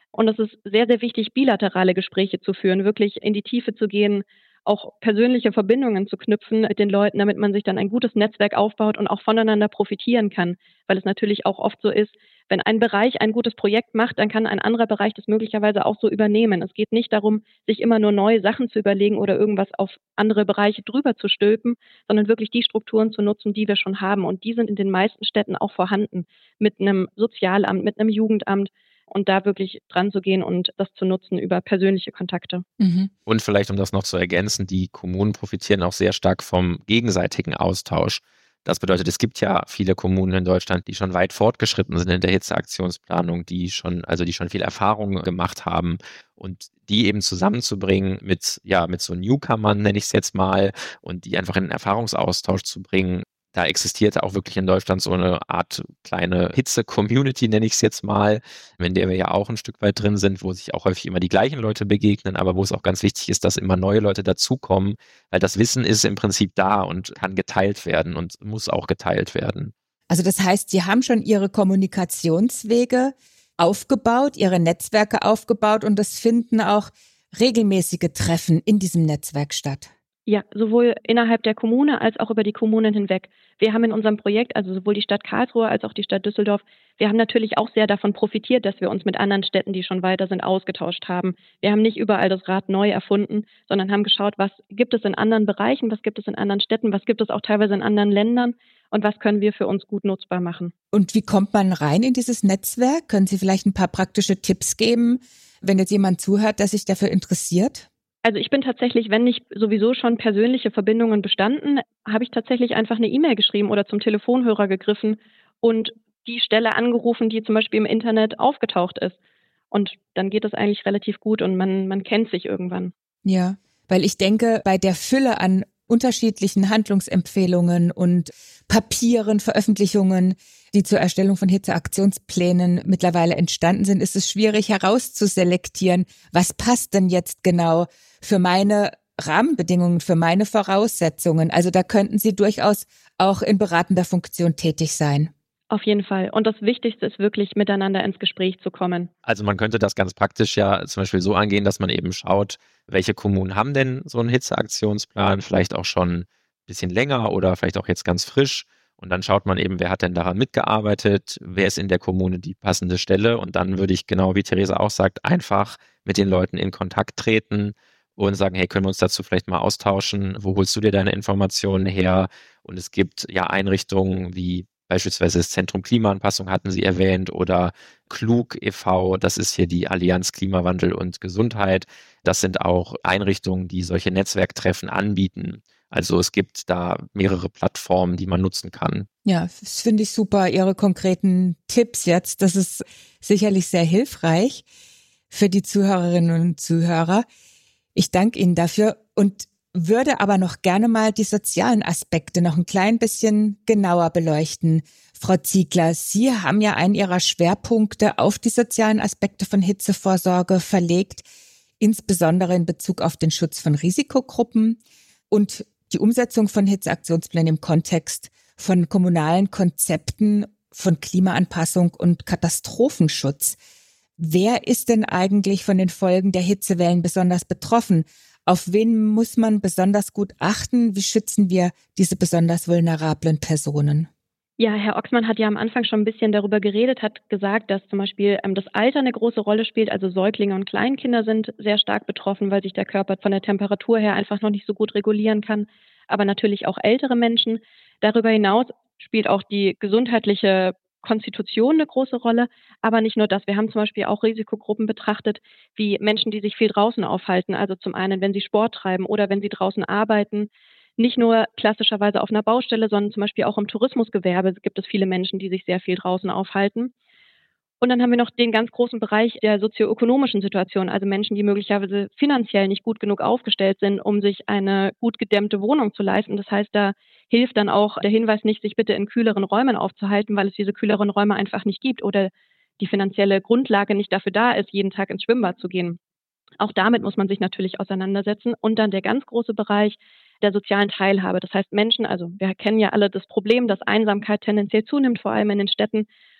Und es ist sehr, sehr wichtig, bilaterale Gespräche zu führen, wirklich in die Tiefe zu gehen, auch persönliche Verbindungen zu knüpfen mit den Leuten, damit man sich dann ein gutes Netzwerk aufbaut und auch voneinander profitieren kann. Weil es natürlich auch oft so ist, wenn ein Bereich ein gutes Projekt macht, dann kann ein anderer Bereich das möglicherweise auch so übernehmen. Es geht nicht darum, sich immer nur neue Sachen zu überlegen oder irgendwas auf andere Bereiche drüber zu stülpen, sondern wirklich die Strukturen zu nutzen, die wir schon haben. Und die sind in den meisten Städten auch vorhanden. Mit einem Sozialamt, mit einem Jugendamt. Und da wirklich dran zu gehen und das zu nutzen über persönliche Kontakte. Mhm. Und vielleicht, um das noch zu ergänzen, die Kommunen profitieren auch sehr stark vom gegenseitigen Austausch. Das bedeutet, es gibt ja viele Kommunen in Deutschland, die schon weit fortgeschritten sind in der Hitzeaktionsplanung, die schon, also die schon viel Erfahrung gemacht haben, und die eben zusammenzubringen mit, ja, mit so Newcomern, nenne ich es jetzt mal, und die einfach in den Erfahrungsaustausch zu bringen. Da existiert auch wirklich in Deutschland so eine Art kleine Hitze-Community, nenne ich es jetzt mal, in der wir ja auch ein Stück weit drin sind, wo sich auch häufig immer die gleichen Leute begegnen, aber wo es auch ganz wichtig ist, dass immer neue Leute dazukommen, weil das Wissen ist im Prinzip da und kann geteilt werden und muss auch geteilt werden. Also das heißt, Sie haben schon Ihre Kommunikationswege aufgebaut, Ihre Netzwerke aufgebaut, und es finden auch regelmäßige Treffen in diesem Netzwerk statt. Ja, sowohl innerhalb der Kommune als auch über die Kommunen hinweg. Wir haben in unserem Projekt, also sowohl die Stadt Karlsruhe als auch die Stadt Düsseldorf, wir haben natürlich auch sehr davon profitiert, dass wir uns mit anderen Städten, die schon weiter sind, ausgetauscht haben. Wir haben nicht überall das Rad neu erfunden, sondern haben geschaut, was gibt es in anderen Bereichen, was gibt es in anderen Städten, was gibt es auch teilweise in anderen Ländern und was können wir für uns gut nutzbar machen. Und wie kommt man rein in dieses Netzwerk? Können Sie vielleicht ein paar praktische Tipps geben, wenn jetzt jemand zuhört, der sich dafür interessiert? Also ich bin tatsächlich, wenn nicht sowieso schon persönliche Verbindungen bestanden, habe ich tatsächlich einfach eine E-Mail geschrieben oder zum Telefonhörer gegriffen und die Stelle angerufen, die zum Beispiel im Internet aufgetaucht ist. Und dann geht das eigentlich relativ gut und man, man kennt sich irgendwann. Ja, weil ich denke, bei der Fülle an unterschiedlichen Handlungsempfehlungen und Papieren, Veröffentlichungen, die zur Erstellung von Hitzeaktionsplänen mittlerweile entstanden sind, ist es schwierig herauszuselektieren, was passt denn jetzt genau für meine Rahmenbedingungen, für meine Voraussetzungen. Also da könnten Sie durchaus auch in beratender Funktion tätig sein. Auf jeden Fall. Und das Wichtigste ist wirklich, miteinander ins Gespräch zu kommen. Also man könnte das ganz praktisch ja zum Beispiel so angehen, dass man eben schaut, welche Kommunen haben denn so einen Hitzeaktionsplan, vielleicht auch schon ein bisschen länger oder vielleicht auch jetzt ganz frisch. Und dann schaut man eben, wer hat denn daran mitgearbeitet, wer ist in der Kommune die passende Stelle. Und dann würde ich, genau wie Theresa auch sagt, einfach mit den Leuten in Kontakt treten und sagen, hey, können wir uns dazu vielleicht mal austauschen? Wo holst du dir deine Informationen her? Und es gibt ja Einrichtungen wie beispielsweise das Zentrum Klimaanpassung hatten Sie erwähnt oder Klug e V, das ist hier die Allianz Klimawandel und Gesundheit. Das sind auch Einrichtungen, die solche Netzwerktreffen anbieten. Also es gibt da mehrere Plattformen, die man nutzen kann. Ja, das finde ich super, Ihre konkreten Tipps jetzt. Das ist sicherlich sehr hilfreich für die Zuhörerinnen und Zuhörer. Ich danke Ihnen dafür und würde aber noch gerne mal die sozialen Aspekte noch ein klein bisschen genauer beleuchten. Frau Ziegler, Sie haben ja einen Ihrer Schwerpunkte auf die sozialen Aspekte von Hitzevorsorge verlegt, insbesondere in Bezug auf den Schutz von Risikogruppen und die Umsetzung von Hitzeaktionsplänen im Kontext von kommunalen Konzepten von Klimaanpassung und Katastrophenschutz. Wer ist denn eigentlich von den Folgen der Hitzewellen besonders betroffen? Auf wen muss man besonders gut achten? Wie schützen wir diese besonders vulnerablen Personen? Ja, Herr Oxmann hat ja am Anfang schon ein bisschen darüber geredet, hat gesagt, dass zum Beispiel ähm, das Alter eine große Rolle spielt. Also Säuglinge und Kleinkinder sind sehr stark betroffen, weil sich der Körper von der Temperatur her einfach noch nicht so gut regulieren kann. Aber natürlich auch ältere Menschen. Darüber hinaus spielt auch die gesundheitliche Konstitution eine große Rolle, aber nicht nur das. Wir haben zum Beispiel auch Risikogruppen betrachtet, wie Menschen, die sich viel draußen aufhalten. Also zum einen, wenn sie Sport treiben oder wenn sie draußen arbeiten. Nicht nur klassischerweise auf einer Baustelle, sondern zum Beispiel auch im Tourismusgewerbe gibt es viele Menschen, die sich sehr viel draußen aufhalten. Und dann haben wir noch den ganz großen Bereich der sozioökonomischen Situation, also Menschen, die möglicherweise finanziell nicht gut genug aufgestellt sind, um sich eine gut gedämmte Wohnung zu leisten. Das heißt, da hilft dann auch der Hinweis nicht, sich bitte in kühleren Räumen aufzuhalten, weil es diese kühleren Räume einfach nicht gibt oder die finanzielle Grundlage nicht dafür da ist, jeden Tag ins Schwimmbad zu gehen. Auch damit muss man sich natürlich auseinandersetzen. Und dann der ganz große Bereich der sozialen Teilhabe. Das heißt Menschen, also wir kennen ja alle das Problem, dass Einsamkeit tendenziell zunimmt, vor allem in den Städten.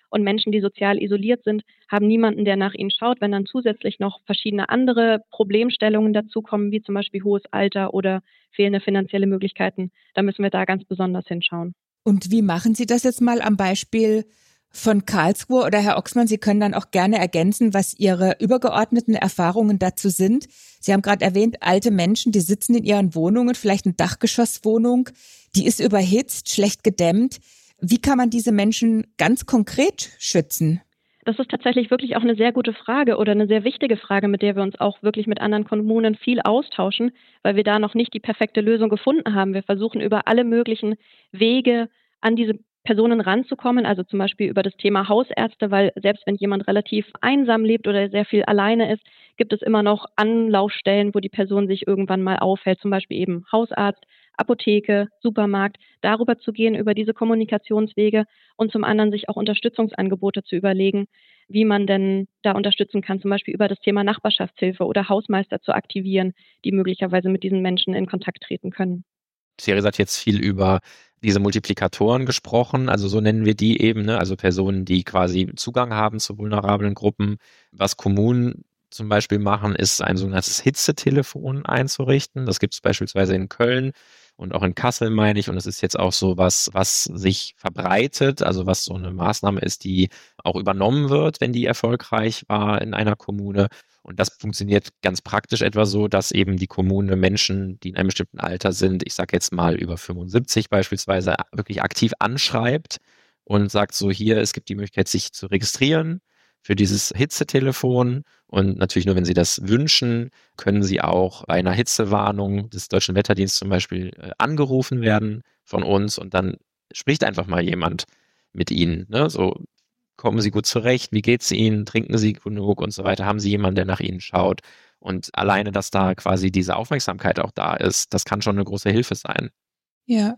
Und Menschen, die sozial isoliert sind, haben niemanden, der nach ihnen schaut. Wenn dann zusätzlich noch verschiedene andere Problemstellungen dazukommen, wie zum Beispiel hohes Alter oder fehlende finanzielle Möglichkeiten, dann müssen wir da ganz besonders hinschauen. Und wie machen Sie das jetzt mal am Beispiel von Karlsruhe? Oder Herr Oxmann, Sie können dann auch gerne ergänzen, was Ihre übergeordneten Erfahrungen dazu sind. Sie haben gerade erwähnt, alte Menschen, die sitzen in ihren Wohnungen, vielleicht eine Dachgeschosswohnung, die ist überhitzt, schlecht gedämmt. Wie kann man diese Menschen ganz konkret schützen? Das ist tatsächlich wirklich auch eine sehr gute Frage oder eine sehr wichtige Frage, mit der wir uns auch wirklich mit anderen Kommunen viel austauschen, weil wir da noch nicht die perfekte Lösung gefunden haben. Wir versuchen über alle möglichen Wege an diese Personen ranzukommen, also zum Beispiel über das Thema Hausärzte, weil selbst wenn jemand relativ einsam lebt oder sehr viel alleine ist, gibt es immer noch Anlaufstellen, wo die Person sich irgendwann mal aufhält, zum Beispiel eben Hausarzt, Apotheke, Supermarkt, darüber zu gehen, über diese Kommunikationswege und zum anderen sich auch Unterstützungsangebote zu überlegen, wie man denn da unterstützen kann, zum Beispiel über das Thema Nachbarschaftshilfe oder Hausmeister zu aktivieren, die möglicherweise mit diesen Menschen in Kontakt treten können. Therese hat jetzt viel über diese Multiplikatoren gesprochen, also so nennen wir die eben, ne? Also Personen, die quasi Zugang haben zu vulnerablen Gruppen. Was Kommunen zum Beispiel machen, ist ein sogenanntes Hitzetelefon einzurichten. Das gibt es beispielsweise in Köln und auch in Kassel, meine ich. Und es ist jetzt auch so was, was sich verbreitet, also was so eine Maßnahme ist, die auch übernommen wird, wenn die erfolgreich war in einer Kommune. Und das funktioniert ganz praktisch etwa so, dass eben die Kommune Menschen, die in einem bestimmten Alter sind, ich sage jetzt mal über fünfundsiebzig beispielsweise, wirklich aktiv anschreibt und sagt so, hier, es gibt die Möglichkeit, sich zu registrieren für dieses Hitzetelefon. Und natürlich nur, wenn Sie das wünschen, können Sie auch bei einer Hitzewarnung des Deutschen Wetterdienstes zum Beispiel äh, angerufen werden von uns und dann spricht einfach mal jemand mit Ihnen, ne? So, kommen Sie gut zurecht? Wie geht's Ihnen? Trinken Sie genug und so weiter? Haben Sie jemanden, der nach Ihnen schaut? Und alleine, dass da quasi diese Aufmerksamkeit auch da ist, das kann schon eine große Hilfe sein. Ja.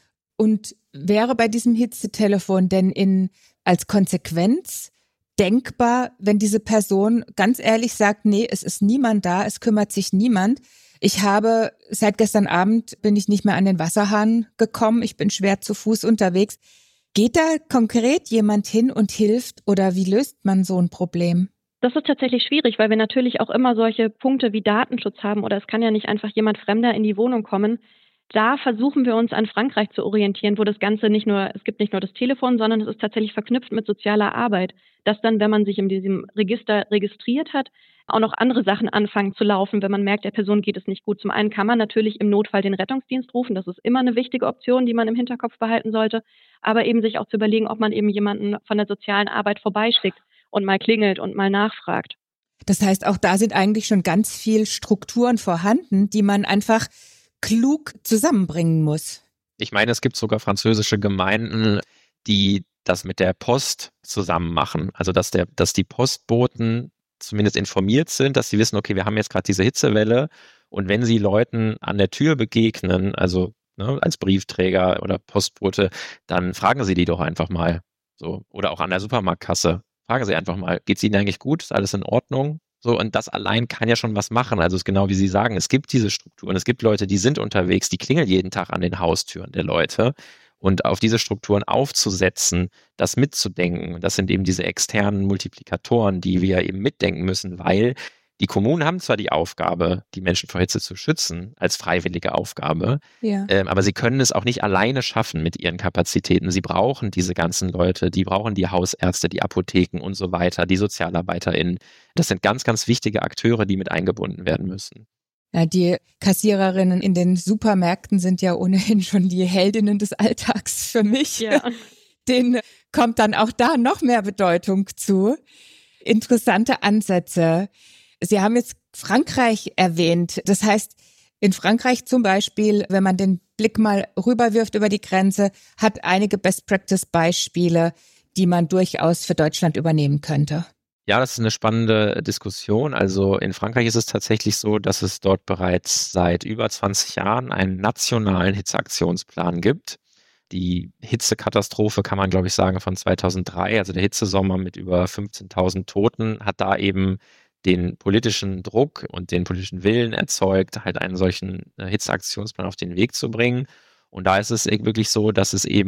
Und wäre bei diesem Hitzetelefon denn in als Konsequenz denkbar, wenn diese Person ganz ehrlich sagt, nee, es ist niemand da, es kümmert sich niemand. Ich habe seit gestern Abend bin ich nicht mehr an den Wasserhahn gekommen, ich bin schwer zu Fuß unterwegs. Geht da konkret jemand hin und hilft oder wie löst man so ein Problem? Das ist tatsächlich schwierig, weil wir natürlich auch immer solche Punkte wie Datenschutz haben oder es kann ja nicht einfach jemand Fremder in die Wohnung kommen. Da versuchen wir uns an Frankreich zu orientieren, wo das Ganze nicht nur, es gibt nicht nur das Telefon, sondern es ist tatsächlich verknüpft mit sozialer Arbeit, dass dann, wenn man sich in diesem Register registriert hat, auch noch andere Sachen anfangen zu laufen, wenn man merkt, der Person geht es nicht gut. Zum einen kann man natürlich im Notfall den Rettungsdienst rufen, das ist immer eine wichtige Option, die man im Hinterkopf behalten sollte, aber eben sich auch zu überlegen, ob man eben jemanden von der sozialen Arbeit vorbeischickt und mal klingelt und mal nachfragt. Das heißt, auch da sind eigentlich schon ganz viel Strukturen vorhanden, die man einfach klug zusammenbringen muss. Ich meine, es gibt sogar französische Gemeinden, die das mit der Post zusammen machen. Also dass der, dass die Postboten zumindest informiert sind, dass sie wissen, okay, wir haben jetzt gerade diese Hitzewelle und wenn sie Leuten an der Tür begegnen, also ne, als Briefträger oder Postbote, dann fragen sie die doch einfach mal. So, oder auch an der Supermarktkasse. Fragen sie einfach mal, geht's Ihnen eigentlich gut? Ist alles in Ordnung? So, und das allein kann ja schon was machen. Also es ist genau wie Sie sagen, es gibt diese Strukturen, es gibt Leute, die sind unterwegs, die klingeln jeden Tag an den Haustüren der Leute. Und auf diese Strukturen aufzusetzen, das mitzudenken, das sind eben diese externen Multiplikatoren, die wir eben mitdenken müssen, weil die Kommunen haben zwar die Aufgabe, die Menschen vor Hitze zu schützen, als freiwillige Aufgabe, ja. ähm, aber sie können es auch nicht alleine schaffen mit ihren Kapazitäten. Sie brauchen diese ganzen Leute, die brauchen die Hausärzte, die Apotheken und so weiter, die SozialarbeiterInnen. Das sind ganz, ganz wichtige Akteure, die mit eingebunden werden müssen. Ja, die Kassiererinnen in den Supermärkten sind ja ohnehin schon die Heldinnen des Alltags für mich. Ja. Denen kommt dann auch da noch mehr Bedeutung zu. Interessante Ansätze. Sie haben jetzt Frankreich erwähnt. Das heißt, in Frankreich zum Beispiel, wenn man den Blick mal rüberwirft über die Grenze, hat einige Best-Practice-Beispiele, die man durchaus für Deutschland übernehmen könnte. Ja, das ist eine spannende Diskussion. Also in Frankreich ist es tatsächlich so, dass es dort bereits seit über zwanzig Jahren einen nationalen Hitzeaktionsplan gibt. Die Hitzekatastrophe kann man, glaube ich, sagen, von zweitausenddrei, also der Hitzesommer mit über fünfzehntausend Toten, hat da eben den politischen Druck und den politischen Willen erzeugt, halt einen solchen Hitzeaktionsplan auf den Weg zu bringen. Und da ist es wirklich so, dass es eben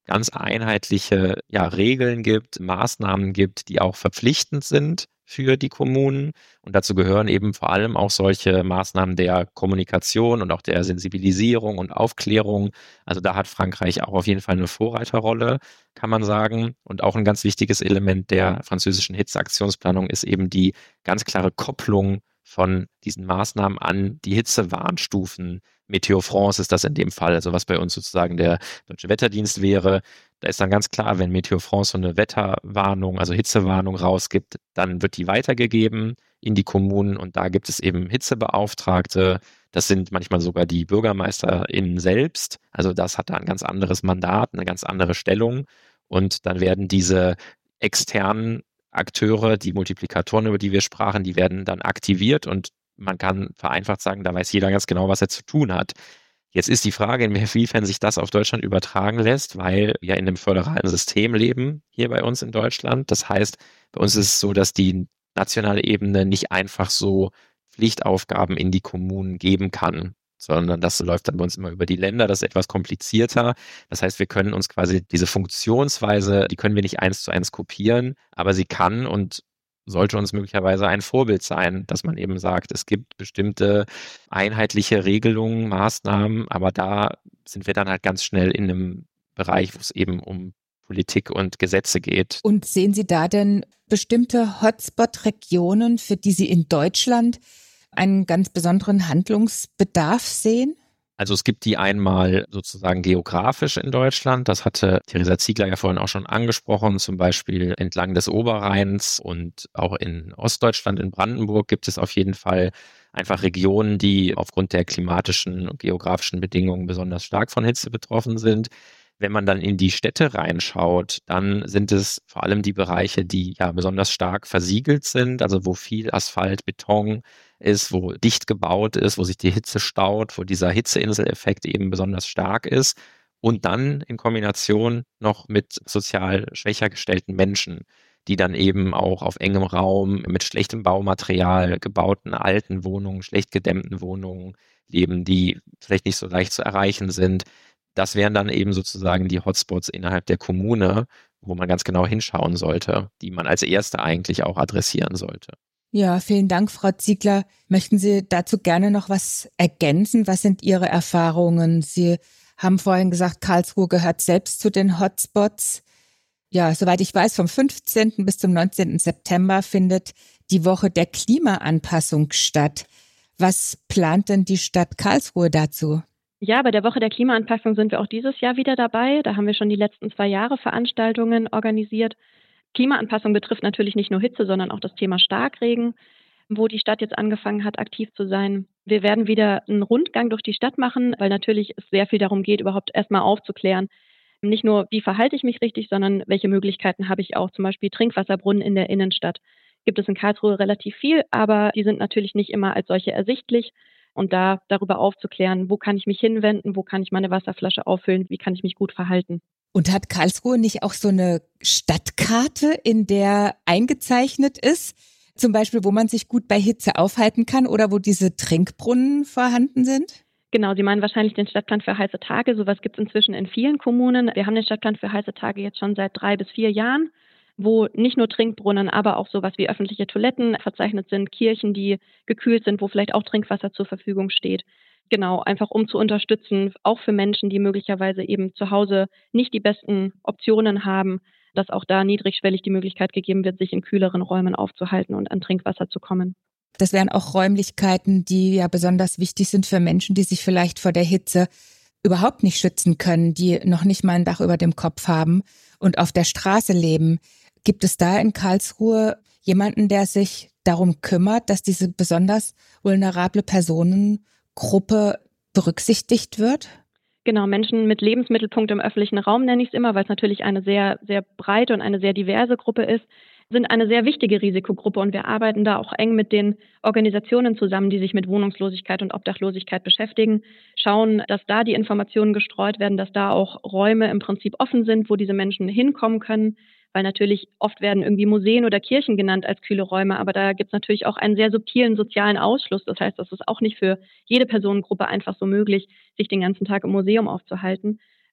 ganz einheitliche ja, Regeln gibt, Maßnahmen gibt, die auch verpflichtend sind für die Kommunen. Und dazu gehören eben vor allem auch solche Maßnahmen der Kommunikation und auch der Sensibilisierung und Aufklärung. Also da hat Frankreich auch auf jeden Fall eine Vorreiterrolle, kann man sagen. Und auch ein ganz wichtiges Element der französischen Hitzeaktionsplanung ist eben die ganz klare Kopplung von diesen Maßnahmen an die Hitzewarnstufen. Meteo France ist das in dem Fall, also was bei uns sozusagen der Deutsche Wetterdienst wäre. Da ist dann ganz klar, wenn Meteo France so eine Wetterwarnung, also Hitzewarnung rausgibt, dann wird die weitergegeben in die Kommunen und da gibt es eben Hitzebeauftragte. Das sind manchmal sogar die BürgermeisterInnen selbst. Also das hat da ein ganz anderes Mandat, eine ganz andere Stellung. Und dann werden diese externen Akteure, die Multiplikatoren, über die wir sprachen, die werden dann aktiviert und man kann vereinfacht sagen, da weiß jeder ganz genau, was er zu tun hat. Jetzt ist die Frage, inwiefern sich das auf Deutschland übertragen lässt, weil wir in einem föderalen System leben, hier bei uns in Deutschland. Das heißt, bei uns ist es so, dass die nationale Ebene nicht einfach so Pflichtaufgaben in die Kommunen geben kann, sondern das läuft dann bei uns immer über die Länder. Das ist etwas komplizierter. Das heißt, wir können uns quasi diese Funktionsweise, die können wir nicht eins zu eins kopieren, aber sie kann und sollte uns möglicherweise ein Vorbild sein, dass man eben sagt, es gibt bestimmte einheitliche Regelungen, Maßnahmen, aber da sind wir dann halt ganz schnell in einem Bereich, wo es eben um Politik und Gesetze geht. Und sehen Sie da denn bestimmte Hotspot-Regionen, für die Sie in Deutschland einen ganz besonderen Handlungsbedarf sehen? Also es gibt die einmal sozusagen geografisch in Deutschland. Das hatte Theresa Ziegler ja vorhin auch schon angesprochen. Zum Beispiel entlang des Oberrheins und auch in Ostdeutschland, in Brandenburg gibt es auf jeden Fall einfach Regionen, die aufgrund der klimatischen und geografischen Bedingungen besonders stark von Hitze betroffen sind. Wenn man dann in die Städte reinschaut, dann sind es vor allem die Bereiche, die ja besonders stark versiegelt sind, also wo viel Asphalt, Beton ist, wo dicht gebaut ist, wo sich die Hitze staut, wo dieser Hitzeinseleffekt eben besonders stark ist. Und dann in Kombination noch mit sozial schwächer gestellten Menschen, die dann eben auch auf engem Raum mit schlechtem Baumaterial gebauten alten Wohnungen, schlecht gedämmten Wohnungen leben, die vielleicht nicht so leicht zu erreichen sind. Das wären dann eben sozusagen die Hotspots innerhalb der Kommune, wo man ganz genau hinschauen sollte, die man als erste eigentlich auch adressieren sollte. Ja, vielen Dank, Frau Ziegler. Möchten Sie dazu gerne noch was ergänzen? Was sind Ihre Erfahrungen? Sie haben vorhin gesagt, Karlsruhe gehört selbst zu den Hotspots. Ja, soweit ich weiß, vom fünfzehnten bis zum neunzehnten September findet die Woche der Klimaanpassung statt. Was plant denn die Stadt Karlsruhe dazu? Ja, bei der Woche der Klimaanpassung sind wir auch dieses Jahr wieder dabei. Da haben wir schon die letzten zwei Jahre Veranstaltungen organisiert. Klimaanpassung betrifft natürlich nicht nur Hitze, sondern auch das Thema Starkregen, wo die Stadt jetzt angefangen hat, aktiv zu sein. Wir werden wieder einen Rundgang durch die Stadt machen, weil natürlich es sehr viel darum geht, überhaupt erstmal aufzuklären. Nicht nur, wie verhalte ich mich richtig, sondern welche Möglichkeiten habe ich auch, zum Beispiel Trinkwasserbrunnen in der Innenstadt. Gibt es in Karlsruhe relativ viel, aber die sind natürlich nicht immer als solche ersichtlich. Und da darüber aufzuklären, wo kann ich mich hinwenden, wo kann ich meine Wasserflasche auffüllen, wie kann ich mich gut verhalten. Und hat Karlsruhe nicht auch so eine Stadtkarte, in der eingezeichnet ist, zum Beispiel, wo man sich gut bei Hitze aufhalten kann oder wo diese Trinkbrunnen vorhanden sind? Genau, Sie meinen wahrscheinlich den Stadtplan für heiße Tage. Sowas gibt es inzwischen in vielen Kommunen. Wir haben den Stadtplan für heiße Tage jetzt schon seit drei bis vier Jahren, wo nicht nur Trinkbrunnen, aber auch sowas wie öffentliche Toiletten verzeichnet sind, Kirchen, die gekühlt sind, wo vielleicht auch Trinkwasser zur Verfügung steht. Genau, einfach um zu unterstützen, auch für Menschen, die möglicherweise eben zu Hause nicht die besten Optionen haben, dass auch da niedrigschwellig die Möglichkeit gegeben wird, sich in kühleren Räumen aufzuhalten und an Trinkwasser zu kommen. Das wären auch Räumlichkeiten, die ja besonders wichtig sind für Menschen, die sich vielleicht vor der Hitze überhaupt nicht schützen können, die noch nicht mal ein Dach über dem Kopf haben und auf der Straße leben. Gibt es da in Karlsruhe jemanden, der sich darum kümmert, dass diese besonders vulnerable Personengruppe berücksichtigt wird? Genau, Menschen mit Lebensmittelpunkt im öffentlichen Raum nenne ich es immer, weil es natürlich eine sehr, sehr breite und eine sehr diverse Gruppe ist, sind eine sehr wichtige Risikogruppe und wir arbeiten da auch eng mit den Organisationen zusammen, die sich mit Wohnungslosigkeit und Obdachlosigkeit beschäftigen, schauen, dass da die Informationen gestreut werden, dass da auch Räume im Prinzip offen sind, wo diese Menschen hinkommen können, weil natürlich oft werden irgendwie Museen oder Kirchen genannt als kühle Räume, aber da gibt es natürlich auch einen sehr subtilen sozialen Ausschluss. Das heißt, das ist auch nicht für jede Personengruppe einfach so möglich, sich den ganzen Tag im Museum aufzuhalten.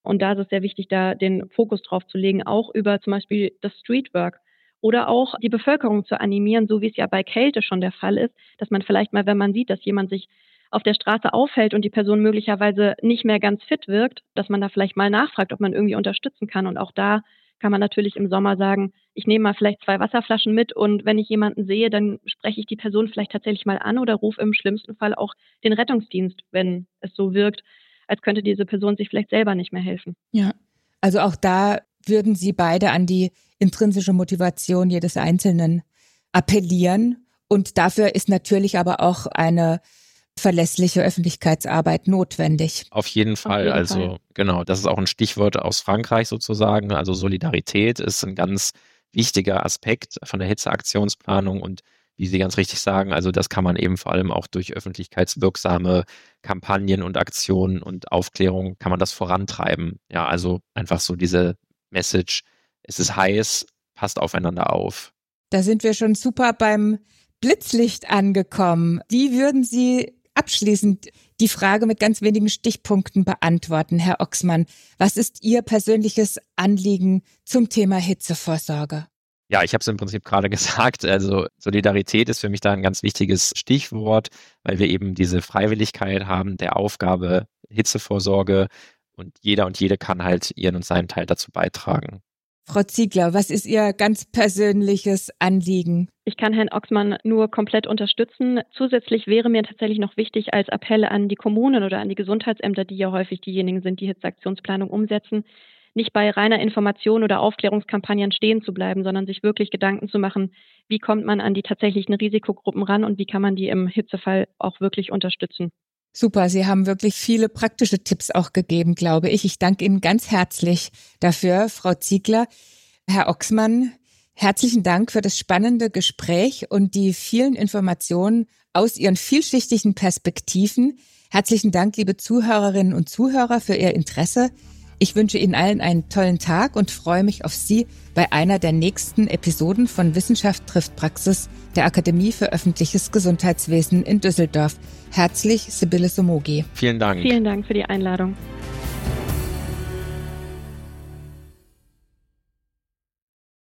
Und da ist es sehr wichtig, da den Fokus drauf zu legen, auch über zum Beispiel das Streetwork oder auch die Bevölkerung zu animieren, so wie es ja bei Kälte schon der Fall ist, dass man vielleicht mal, wenn man sieht, dass jemand sich auf der Straße aufhält und die Person möglicherweise nicht mehr ganz fit wirkt, dass man da vielleicht mal nachfragt, ob man irgendwie unterstützen kann. Und auch da kann man natürlich im Sommer sagen, ich nehme mal vielleicht zwei Wasserflaschen mit und wenn ich jemanden sehe, dann spreche ich die Person vielleicht tatsächlich mal an oder rufe im schlimmsten Fall auch den Rettungsdienst, wenn es so wirkt, als könnte diese Person sich vielleicht selber nicht mehr helfen. Ja, also auch da würden Sie beide an die intrinsische Motivation jedes Einzelnen appellieren. Und dafür ist natürlich aber auch eine verlässliche Öffentlichkeitsarbeit notwendig. Auf jeden Fall. Auf jeden also Fall. Genau, das ist auch ein Stichwort aus Frankreich sozusagen. Also Solidarität ist ein ganz wichtiger Aspekt von der Hitzeaktionsplanung und wie Sie ganz richtig sagen, also das kann man eben vor allem auch durch öffentlichkeitswirksame Kampagnen und Aktionen und Aufklärung kann man das vorantreiben. Ja, also einfach so diese Message, es ist heiß, passt aufeinander auf. Da sind wir schon super beim Blitzlicht angekommen. Wie würden Sie abschließend die Frage mit ganz wenigen Stichpunkten beantworten, Herr Oxmann? Was ist Ihr persönliches Anliegen zum Thema Hitzevorsorge? Ja, ich habe es im Prinzip gerade gesagt. Also Solidarität ist für mich da ein ganz wichtiges Stichwort, weil wir eben diese Freiwilligkeit haben der Aufgabe Hitzevorsorge und jeder und jede kann halt ihren und seinen Teil dazu beitragen. Frau Ziegler, was ist Ihr ganz persönliches Anliegen? Ich kann Herrn Oxmann nur komplett unterstützen. Zusätzlich wäre mir tatsächlich noch wichtig als Appell an die Kommunen oder an die Gesundheitsämter, die ja häufig diejenigen sind, die Hitzeaktionsplanung umsetzen, nicht bei reiner Information oder Aufklärungskampagnen stehen zu bleiben, sondern sich wirklich Gedanken zu machen, wie kommt man an die tatsächlichen Risikogruppen ran und wie kann man die im Hitzefall auch wirklich unterstützen. Super, Sie haben wirklich viele praktische Tipps auch gegeben, glaube ich. Ich danke Ihnen ganz herzlich dafür, Frau Ziegler. Herr Oxmann, herzlichen Dank für das spannende Gespräch und die vielen Informationen aus Ihren vielschichtigen Perspektiven. Herzlichen Dank, liebe Zuhörerinnen und Zuhörer, für Ihr Interesse. Ich wünsche Ihnen allen einen tollen Tag und freue mich auf Sie bei einer der nächsten Episoden von Wissenschaft trifft Praxis der Akademie für öffentliches Gesundheitswesen in Düsseldorf. Herzlich, Sibylle Somogi. Vielen Dank. Vielen Dank für die Einladung.